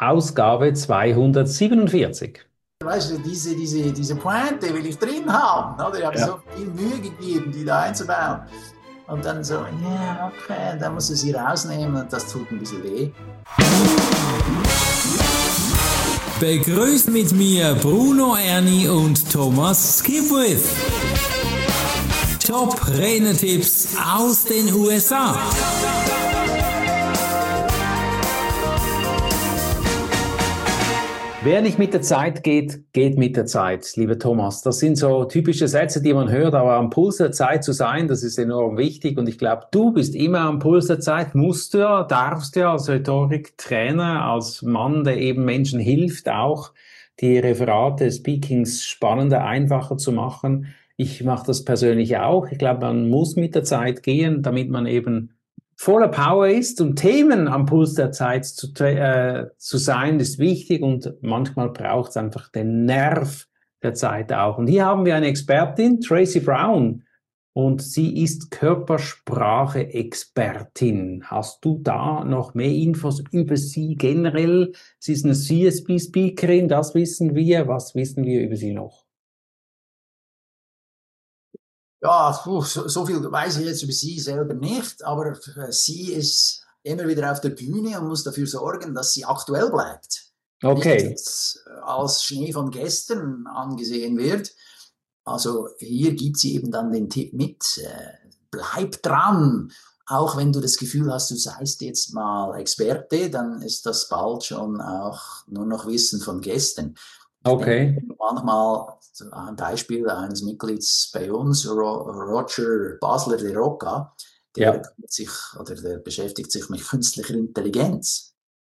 Ausgabe 247. Weißt du, diese Pointe will ich drin haben, oder? Ich habe Ja. so viel Mühe gegeben, die da einzubauen. Und dann so, ja, okay, dann muss ich sie rausnehmen und das tut ein bisschen weh. Begrüßt mit mir Bruno Erni und Thomas Skipwith. Top Renetipps aus den USA. Wer nicht mit der Zeit geht, geht mit der Zeit, lieber Thomas. Das sind so typische Sätze, die man hört, aber am Puls der Zeit zu sein, das ist enorm wichtig. Und ich glaube, du bist immer am Puls der Zeit, musst du ja, darfst ja als Rhetoriktrainer, als Mann, der eben Menschen hilft, auch die Referate, Speakings spannender, einfacher zu machen. Ich mache das persönlich auch. Ich glaube, man muss mit der Zeit gehen, damit man eben voller Power ist, und Themen am Puls der Zeit zu sein, ist wichtig, und manchmal braucht es einfach den Nerv der Zeit auch. Und hier haben wir eine Expertin, Tracy Brown, und sie ist Körpersprache-Expertin. Hast du da noch mehr Infos über sie generell? Sie ist eine CSB-Speakerin, das wissen wir. Was wissen wir über sie noch? Ja, so viel weiß ich jetzt über sie selber nicht, aber sie ist immer wieder auf der Bühne und muss dafür sorgen, dass sie aktuell bleibt. Okay. Nicht als Schnee von gestern angesehen wird. Also hier gibt sie eben dann den Tipp mit, bleib dran. Auch wenn du das Gefühl hast, du seist jetzt mal Experte, dann ist das bald schon auch nur noch Wissen von gestern. Okay. Manchmal ein Beispiel eines Mitglieds bei uns, Roger Basler de Roca, der beschäftigt sich mit künstlicher Intelligenz.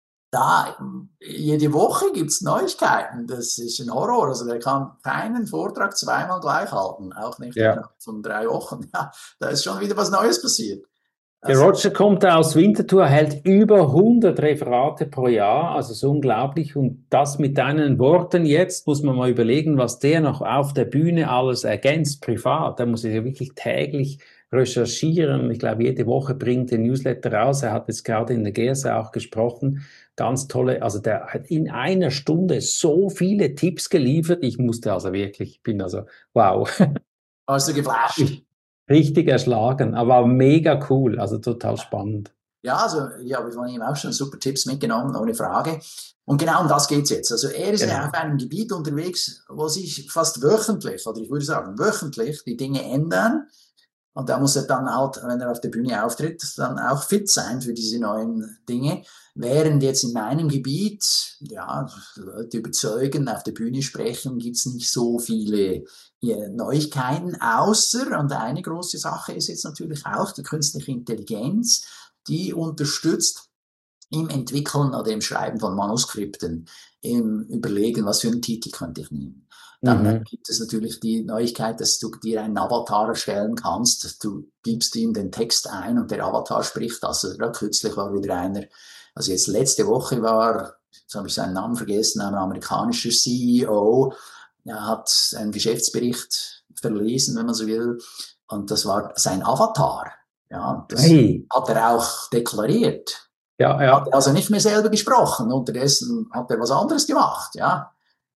Da, jede Woche gibt's Neuigkeiten. Das ist ein Horror. Also der kann keinen Vortrag zweimal gleich halten, auch nicht innerhalb von 3 Wochen. Ja, da ist schon wieder was Neues passiert. Der Roger kommt aus Winterthur, hält über 100 Referate pro Jahr, also so unglaublich. Und das mit deinen Worten jetzt, muss man mal überlegen, was der noch auf der Bühne alles ergänzt, privat. Da muss ich ja wirklich täglich recherchieren. Ich glaube, jede Woche bringt er Newsletter raus. Er hat jetzt gerade in der GSA auch gesprochen. Ganz tolle, also der hat in einer Stunde so viele Tipps geliefert. Ich musste also wirklich, ich bin also, wow. Warst du geflasht? Richtig erschlagen, aber mega cool, also total spannend. Ja, also ich habe von ihm auch schon super Tipps mitgenommen, ohne Frage. Und genau um das geht's jetzt. Also er ist ja auf einem Gebiet unterwegs, wo sich fast wöchentlich, oder ich würde sagen wöchentlich, die Dinge ändern. Und da muss er dann halt, wenn er auf der Bühne auftritt, dann auch fit sein für diese neuen Dinge. Während jetzt in meinem Gebiet, ja, Leute überzeugen, auf der Bühne sprechen, gibt's nicht so viele Neuigkeiten, außer, und eine große Sache ist jetzt natürlich auch die künstliche Intelligenz, die unterstützt im Entwickeln oder im Schreiben von Manuskripten, im Überlegen, was für einen Titel könnte ich nehmen. Dann gibt es natürlich die Neuigkeit, dass du dir einen Avatar erstellen kannst. Du gibst ihm den Text ein und der Avatar spricht. Also kürzlich war wieder einer, also jetzt letzte Woche war, jetzt habe ich seinen Namen vergessen, ein amerikanischer CEO, er hat einen Geschäftsbericht verlesen, wenn man so will, und das war sein Avatar. Ja, das hat er auch deklariert. Ja. Hat er also nicht mehr selber gesprochen, unterdessen hat er was anderes gemacht, ja.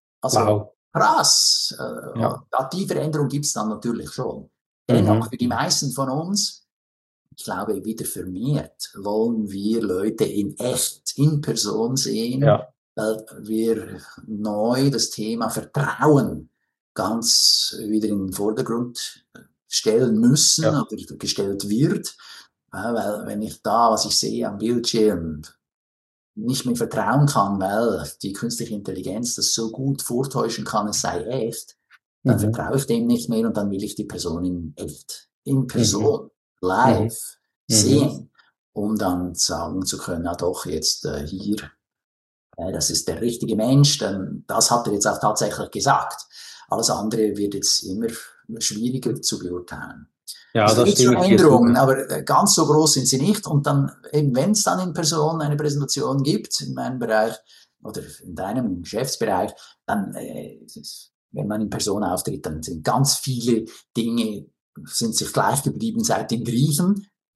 Also krass. Die Veränderung gibt's dann natürlich schon. Dennoch, für die meisten von uns, ich glaube, wieder vermehrt wollen wir Leute in echt, in Person sehen, weil wir neu das Thema Vertrauen ganz wieder in den Vordergrund stellen müssen oder gestellt wird. Weil wenn ich da, was ich sehe am Bildschirm, nicht mehr vertrauen kann, weil die künstliche Intelligenz das so gut vortäuschen kann, es sei echt, dann vertraue ich dem nicht mehr und dann will ich die Person in echt, in Person, live sehen, um dann sagen zu können, na doch, jetzt hier, das ist der richtige Mensch, denn das hat er jetzt auch tatsächlich gesagt. Alles andere wird jetzt immer schwieriger zu beurteilen. Ja, also das gibt schon stimmt. Änderungen, aber ganz so groß sind sie nicht. Und dann, eben, wenn es dann in Person eine Präsentation gibt, in meinem Bereich oder in deinem Geschäftsbereich, dann, wenn man in Person auftritt, dann sind ganz viele Dinge, sind sich gleich geblieben seit den Griechen.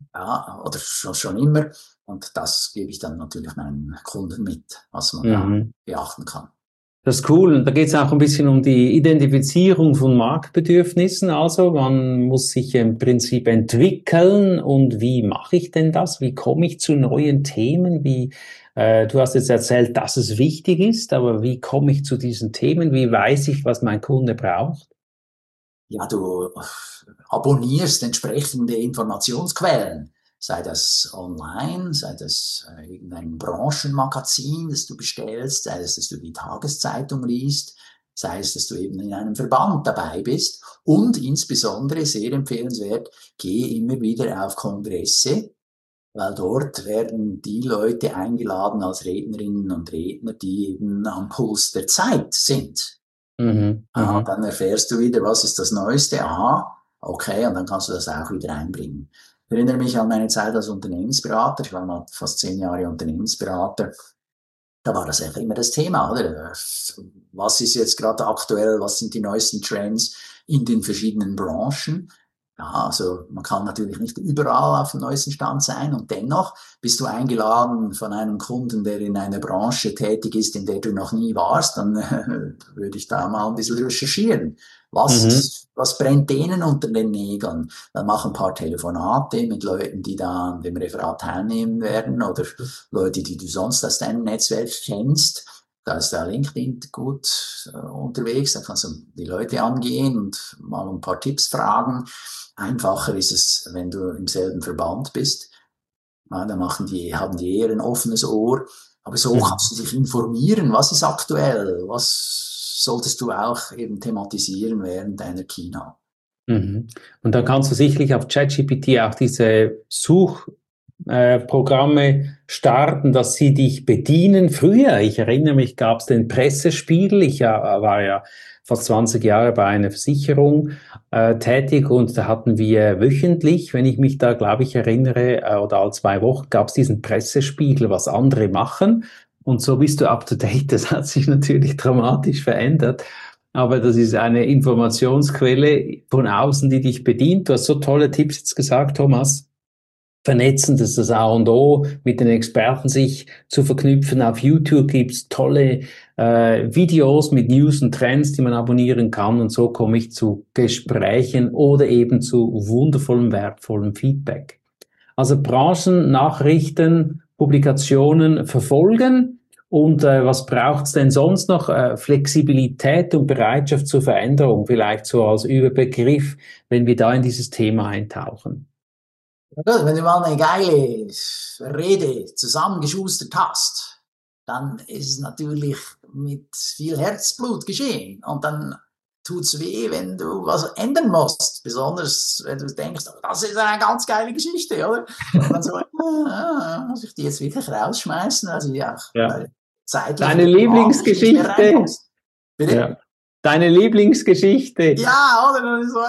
Ja, oder schon immer. Und das gebe ich dann natürlich meinen Kunden mit, was man da Mhm. beachten kann. Das ist cool. Und da geht es auch ein bisschen um die Identifizierung von Marktbedürfnissen. Also man muss sich im Prinzip entwickeln. Und wie mache ich denn das? Wie komme ich zu neuen Themen? Du hast jetzt erzählt, dass es wichtig ist, aber wie komme ich zu diesen Themen? Wie weiß ich, was mein Kunde braucht? Ja, du abonnierst entsprechende Informationsquellen, sei das online, sei das irgendein Branchenmagazin, das du bestellst, sei es, dass du die Tageszeitung liest, sei es, dass du eben in einem Verband dabei bist und insbesondere sehr empfehlenswert, geh immer wieder auf Kongresse, weil dort werden die Leute eingeladen als Rednerinnen und Redner, die eben am Puls der Zeit sind. Mhm, Ah, mhm, dann erfährst du wieder, was ist das Neueste. Aha, okay, und dann kannst du das auch wieder einbringen. Ich erinnere mich an meine Zeit als Unternehmensberater. Ich war mal fast 10 Jahre Unternehmensberater. Da war das einfach immer das Thema, oder? Was ist jetzt gerade aktuell? Was sind die neuesten Trends in den verschiedenen Branchen? Ja, also man kann natürlich nicht überall auf dem neuesten Stand sein und dennoch bist du eingeladen von einem Kunden, der in einer Branche tätig ist, in der du noch nie warst, dann würde ich da mal ein bisschen recherchieren. mhm, Was brennt denen unter den Nägeln? Dann mach ein paar Telefonate mit Leuten, die da an dem Referat teilnehmen werden oder Leute, die du sonst aus deinem Netzwerk kennst. Da ist der LinkedIn gut unterwegs, da kannst du die Leute angehen und mal ein paar Tipps fragen. Einfacher ist es, wenn du im selben Verband bist. Ja, da haben die eher ein offenes Ohr. Aber so mhm. kannst du dich informieren, was ist aktuell, was solltest du auch eben thematisieren während deiner Keynote. Mhm. Und dann kannst du sicherlich auf ChatGPT auch diese Suchprogramme starten, dass sie dich bedienen. Früher, ich erinnere mich, gab es den Pressespiegel. Ich war ja fast 20 Jahre bei einer Versicherung tätig und da hatten wir wöchentlich, wenn ich mich da, glaube ich, erinnere, oder alle 2 Wochen gab es diesen Pressespiegel, was andere machen. Und so bist du up to date. Das hat sich natürlich dramatisch verändert. Aber das ist eine Informationsquelle von außen, die dich bedient. Du hast so tolle Tipps jetzt gesagt, Thomas. Vernetzen, das ist das A und O, mit den Experten sich zu verknüpfen. Auf YouTube gibt's tolle Videos mit News und Trends, die man abonnieren kann. Und so komme ich zu Gesprächen oder eben zu wundervollem, wertvollem Feedback. Also Branchennachrichten, Publikationen verfolgen. Und was braucht's denn sonst noch? Flexibilität und Bereitschaft zur Veränderung, vielleicht so als Überbegriff, wenn wir da in dieses Thema eintauchen. Ja, wenn du mal eine geile Rede zusammengeschustert hast, dann ist es natürlich mit viel Herzblut geschehen. Und dann tut's weh, wenn du was ändern musst. Besonders, wenn du denkst, oh, das ist eine ganz geile Geschichte, oder? Und dann so, muss ich die jetzt wirklich rausschmeißen, weil sie auch Ja. zeitlich Deine oder thematisch nicht mehr Lieblingsgeschichte. reinpasst. Bitte? Ja. Deine Lieblingsgeschichte. Ja, oder? Dann ist so,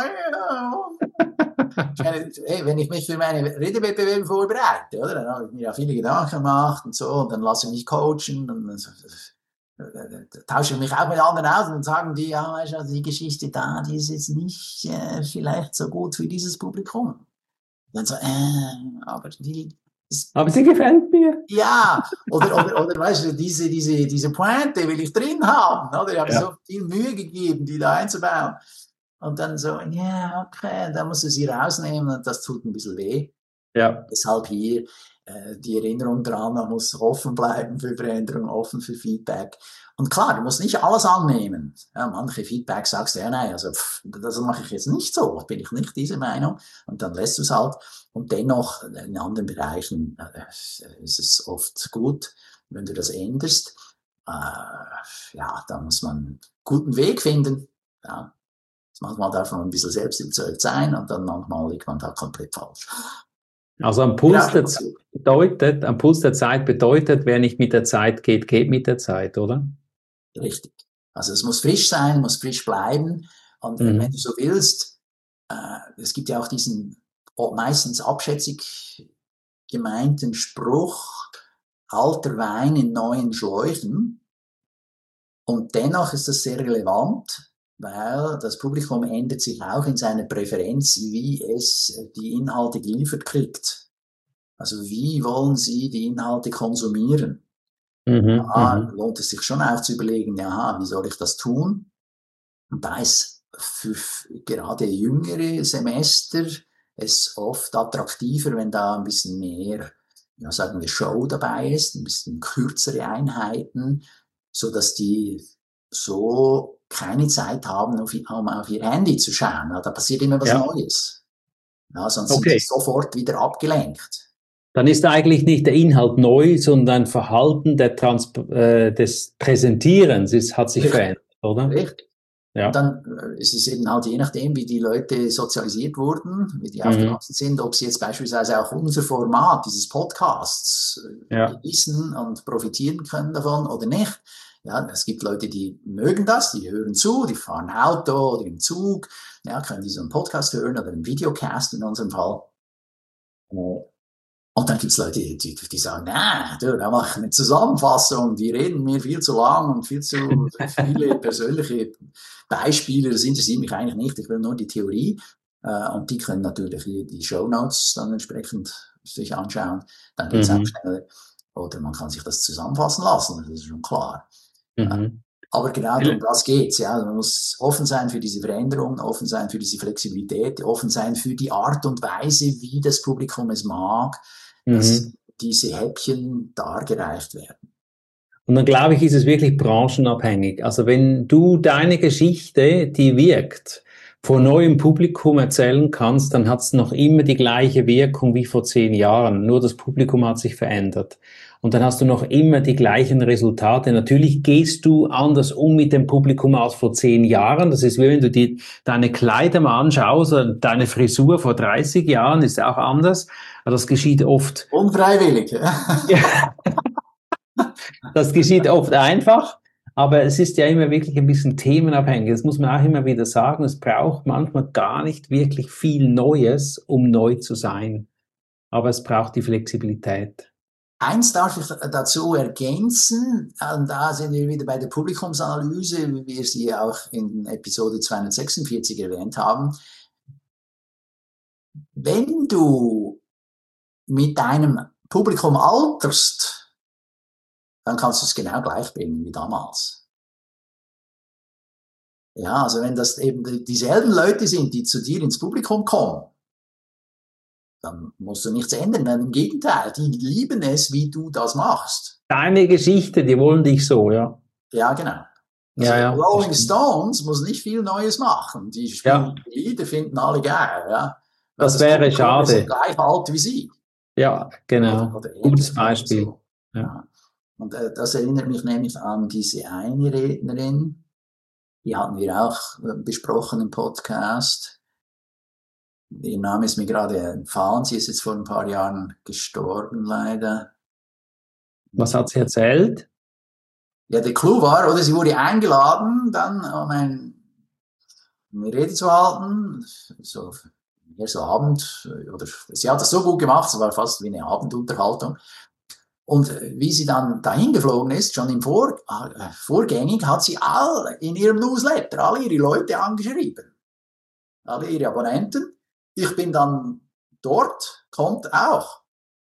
ich meine, hey, wenn ich mich für meine Redewettbewerbe vorbereite, oder, dann habe ich mir ja viele Gedanken gemacht und so, und dann lasse ich mich coachen, und tausche mich auch mit anderen aus und sagen die, ja, weißt du, die Geschichte da, die ist jetzt nicht vielleicht so gut für dieses Publikum. Und dann so, aber die ist, Aber sie gefällt mir. ja, oder weißt du, diese Pointe will ich drin haben, oder? Ich habe Ja. so viel Mühe gegeben, die da einzubauen. Und dann so, ja, okay, da musst du sie rausnehmen und das tut ein bisschen weh. Ja. Deshalb hier die Erinnerung dran, man muss offen bleiben für Veränderung, offen für Feedback. Und klar, du musst nicht alles annehmen. Ja, manche Feedback sagst du, ja, nein, also das mache ich jetzt nicht so, bin ich nicht diese Meinung. Und dann lässt du es halt. Und dennoch, in anderen Bereichen ist es oft gut, wenn du das änderst. Ja, da muss man einen guten Weg finden. Ja. Manchmal darf man ein bisschen selbstüberzeugt sein und dann manchmal liegt man da komplett falsch. Also Genau. Am Puls der Zeit bedeutet, wer nicht mit der Zeit geht, geht mit der Zeit, oder? Richtig. Also es muss frisch sein, muss frisch bleiben. Und wenn du Mhm. so willst, es gibt ja auch diesen meistens abschätzig gemeinten Spruch, alter Wein in neuen Schläuchen. Und dennoch ist das sehr relevant, weil das Publikum ändert sich auch in seiner Präferenz, wie es die Inhalte geliefert kriegt. Also wie wollen Sie die Inhalte konsumieren? Mhm, Lohnt es sich schon auch zu überlegen, ja, wie soll ich das tun? Und da ist für gerade jüngere Semester es oft attraktiver, wenn da ein bisschen mehr, ja, sagen wir, Show dabei ist, ein bisschen kürzere Einheiten, so dass die so keine Zeit haben, um auf ihr Handy zu schauen. Ja, da passiert immer was ja, Neues. Ja, sonst sind sie okay. sofort wieder abgelenkt. Dann ist eigentlich nicht der Inhalt neu, sondern ein Verhalten des Präsentierens hat sich Richtig, verändert, oder? richtig. Und Ja. dann ist es eben halt je nachdem, wie die Leute sozialisiert wurden, wie die Mhm. aufgewachsen sind, ob sie jetzt beispielsweise auch unser Format dieses Podcasts Ja. genießen und profitieren können davon oder nicht. Ja, es gibt Leute, die mögen das, die hören zu, die fahren Auto oder im Zug, ja, können die so einen Podcast hören oder einen Videocast in unserem Fall. Und dann gibt's Leute, die sagen, na, du, da mache ich eine Zusammenfassung, die reden mir viel zu lang und viel zu viele persönliche Beispiele, das interessiert mich eigentlich nicht, ich will nur die Theorie. Und die können natürlich die Shownotes dann entsprechend sich anschauen, dann geht's auch Mhm. schneller. Oder man kann sich das zusammenfassen lassen, das ist schon klar. Mhm. Aber genau um das geht's, ja. Man muss offen sein für diese Veränderung, offen sein für diese Flexibilität, offen sein für die Art und Weise, wie das Publikum es mag, dass Mhm. diese Häppchen dargereicht werden. Und dann glaube ich, ist es wirklich branchenabhängig. Also wenn du deine Geschichte, die wirkt, vor neuem Publikum erzählen kannst, dann hat es noch immer die gleiche Wirkung wie vor 10 Jahren. Nur das Publikum hat sich verändert. Und dann hast du noch immer die gleichen Resultate. Natürlich gehst du anders um mit dem Publikum als vor 10 Jahren. Das ist wie wenn du deine Kleider mal anschaust oder deine Frisur vor 30 Jahren ist auch anders. Aber das geschieht oft. Unfreiwillig. Ja. Das geschieht oft einfach, aber es ist ja immer wirklich ein bisschen themenabhängig. Das muss man auch immer wieder sagen. Es braucht manchmal gar nicht wirklich viel Neues, um neu zu sein. Aber es braucht die Flexibilität. Eins darf ich dazu ergänzen, und da sind wir wieder bei der Publikumsanalyse, wie wir sie auch in Episode 246 erwähnt haben. Wenn du mit deinem Publikum alterst, dann kannst du es genau gleich bringen wie damals. Ja, also wenn das eben dieselben Leute sind, die zu dir ins Publikum kommen, dann musst du nichts ändern. Im Gegenteil, die lieben es, wie du das machst. Deine Geschichte, die wollen dich so, ja. Ja, genau. Also Ja, ja. Rolling Stones muss nicht viel Neues machen. Die Ja, spielen die Lieder, finden alle geil, ja. Weil das das wäre Publikum ist ja schade. gleich alt wie sie. Ja, genau. Oder Gutes ähnlich. Beispiel. So. Ja. Ja. Und das erinnert mich nämlich an diese eine Rednerin, die hatten wir auch besprochen im Podcast. Ihr Name ist mir gerade entfallen. Sie ist jetzt vor ein paar Jahren gestorben, leider. Was hat sie erzählt? Ja, der Clou war, oder sie wurde eingeladen, dann um eine Rede zu halten, so erst Abend, oder sie hat das so gut gemacht, es war fast wie eine Abendunterhaltung. Und wie sie dann dahin geflogen ist, schon vorgängig, hat sie in ihrem Newsletter alle ihre Leute angeschrieben, alle ihre Abonnenten. Ich bin dann dort, kommt auch.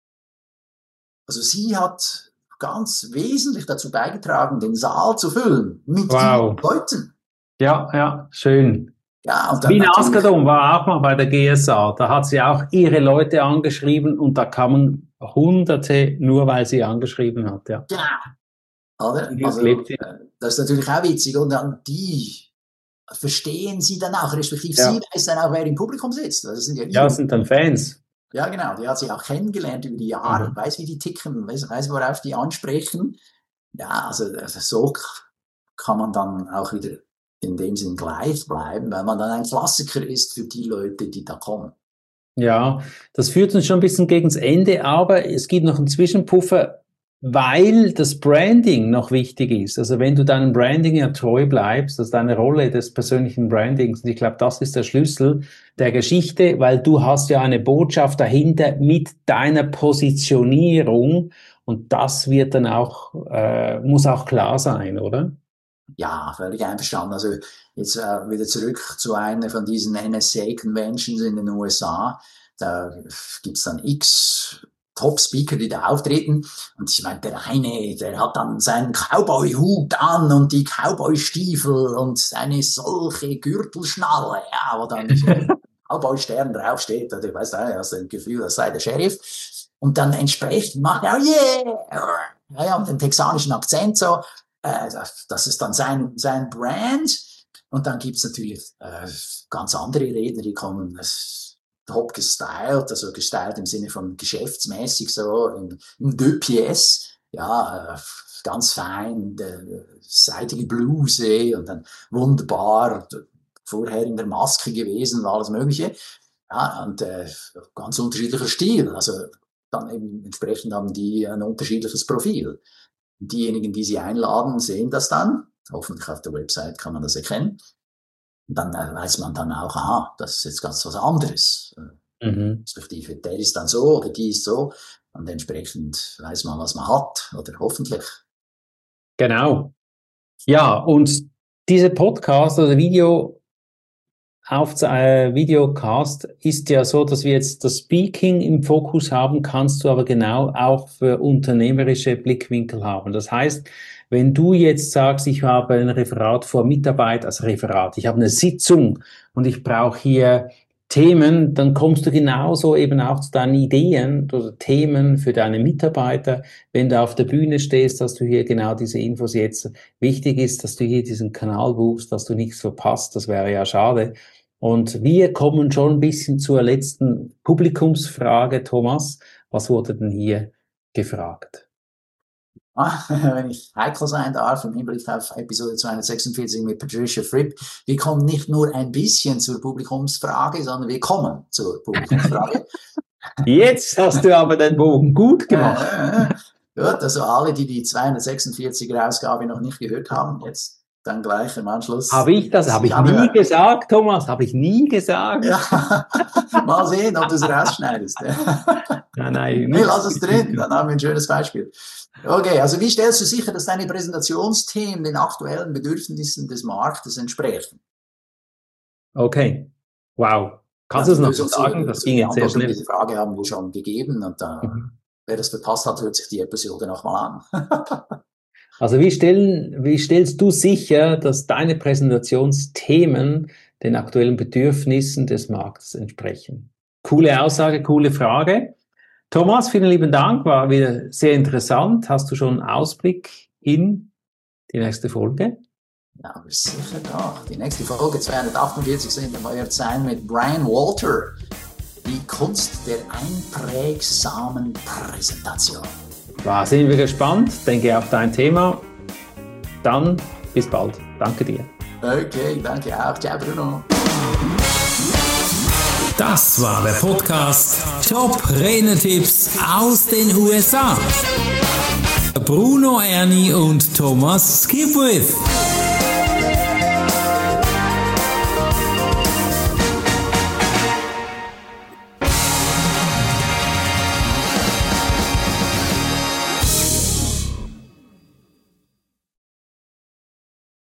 Also sie hat ganz wesentlich dazu beigetragen, den Saal zu füllen mit ihren Wow. Leuten. Ja, ja, schön. Ja, und dann Sabine natürlich. Askedom war auch mal bei der GSA. Da hat sie auch ihre Leute angeschrieben und da kamen Hunderte, nur weil sie angeschrieben hat. Ja. Genau. Oder? Also, Lebt sie. das ist natürlich auch witzig. Und dann die verstehen sie dann auch, respektive Ja. sie weiß dann auch, wer im Publikum sitzt. Das sind ja Ja, ihre. sind dann Fans. Ja, genau. Die hat sie auch kennengelernt über die Jahre. Weiß, wie die ticken, weiß, worauf die ansprechen. Ja, also so kann man dann auch wieder in dem Sinn gleich bleiben, weil man dann ein Klassiker ist für die Leute, die da kommen. Ja, das führt uns schon ein bisschen gegens Ende, aber es gibt noch einen Zwischenpuffer, weil das Branding noch wichtig ist. Also wenn du deinem Branding ja treu bleibst, also deine Rolle des persönlichen Brandings, und ich glaube, das ist der Schlüssel der Geschichte, weil du hast ja eine Botschaft dahinter mit deiner Positionierung und das wird dann auch, muss auch klar sein, oder? Ja, völlig einverstanden. Also jetzt wieder zurück zu einer von diesen NSA-Conventions in den USA. Da gibt's dann x Top-Speaker, die da auftreten. Und ich meine, der eine, der hat dann seinen Cowboy-Hut an und die Cowboy-Stiefel und eine solche Gürtelschnalle, ja, wo dann Cowboy-Stern draufsteht. Oder ich weiß nicht, hast du ein Gefühl, das sei der Sheriff. Und dann entsprechend macht er, yeah! Ja, und den texanischen Akzent so. Das ist dann sein Brand. Und dann gibt's natürlich ganz andere Redner, die kommen top gestylt, also gestylt im Sinne von geschäftsmäßig, so im Deux Pièces, ja, ganz fein, seitige Bluse und dann wunderbar, vorher in der Maske gewesen und alles Mögliche. Ja, und ganz unterschiedlicher Stil. Also dann eben entsprechend haben die ein unterschiedliches Profil. Diejenigen, die sie einladen, sehen das dann. Hoffentlich auf der Website kann man das erkennen. Und dann weiß man dann auch, aha, das ist jetzt ganz was anderes. Respektive, der ist dann so oder die ist so. Und entsprechend weiß man, was man hat. Oder hoffentlich. Genau. Ja, und diese Podcast oder Videocast ist ja so, dass wir jetzt das Speaking im Fokus haben, kannst du aber genau auch für unternehmerische Blickwinkel haben. Das heißt, wenn du jetzt sagst, ich habe ein Referat vor Mitarbeit, ich habe eine Sitzung und ich brauche hier Themen, dann kommst du genauso eben auch zu deinen Ideen oder Themen für deine Mitarbeiter. Wenn du auf der Bühne stehst, dass du hier genau diese Infos jetzt, wichtig ist, dass du hier diesen Kanal buchst, dass du nichts verpasst, das wäre ja schade. Und wir kommen schon ein bisschen zur letzten Publikumsfrage, Thomas. Was wurde denn hier gefragt? Wenn ich heikel sein darf, im Hinblick auf Episode 246 mit Patricia Fripp, wir kommen nicht nur ein bisschen zur Publikumsfrage, sondern wir kommen zur Publikumsfrage. Jetzt hast du aber den Bogen gut gemacht. Gut, also alle, die die 246er Ausgabe noch nicht gehört haben, jetzt dann gleich im Anschluss. Habe ich nie gesagt, Thomas? Habe ich nie gesagt? Ja, mal sehen, ob du es rausschneidest. Nein. Nee, lass es drin, dann haben wir ein schönes Beispiel. Okay, also wie stellst du sicher, dass deine Präsentationsthemen den aktuellen Bedürfnissen des Marktes entsprechen? Okay, wow. Kannst du es noch sagen? Das ging jetzt sehr schnell. Diese Frage haben wir schon gegeben und wer das verpasst hat, hört sich die Episode nochmal an. Also wie stellst du sicher, dass deine Präsentationsthemen den aktuellen Bedürfnissen des Marktes entsprechen? Coole Aussage, coole Frage. Thomas, vielen lieben Dank, war wieder sehr interessant. Hast du schon einen Ausblick in die nächste Folge? Ja, aber sicher doch. Die nächste Folge 248 wird sein mit Brian Walter. Die Kunst der einprägsamen Präsentation. Da sind wir gespannt. Denke auf dein Thema. Dann bis bald. Danke dir. Okay, danke auch. Ciao, Bruno. Das war der Podcast Top-Renner-Tipps aus den USA. Bruno Erni und Thomas Skipwith.